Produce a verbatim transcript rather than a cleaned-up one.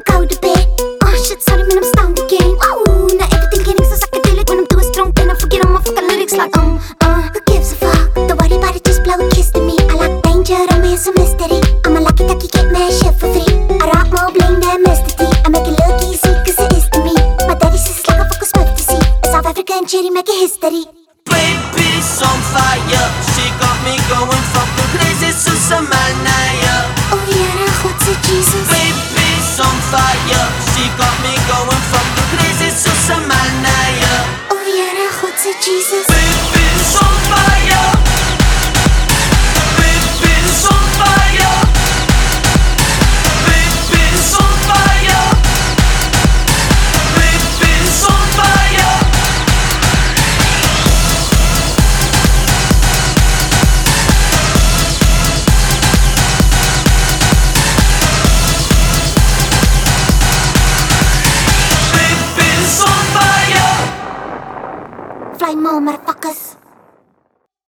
wanna go to bed. Oh shit, sorry man, I'm stoned again. Oh, now everything getting so psychedelic when I'm doing strong, then I forget all my fucking lyrics like um, uh, who gives a fuck? Don't worry about it, just blow a kiss to me. I like danger, romance, and mystery. I'm a lucky ducky, get mad shit for free. I rock more bling than Mister T. I make it look easy, cause it is to me. My daddy says it's like a fucking sport to see. South African cherry making history. Baby's on fire, she got me going fucking crazy, Susamanaya. Oh yeah, Godse Jesus. Baby's on fire, she got me going fucking crazy, Susamanaya. Oh yeah, Godse Jesus. Baby's on fire. Baby's on fire. Baby's on fire. Baby's on fire. Fly more, motherfuckers.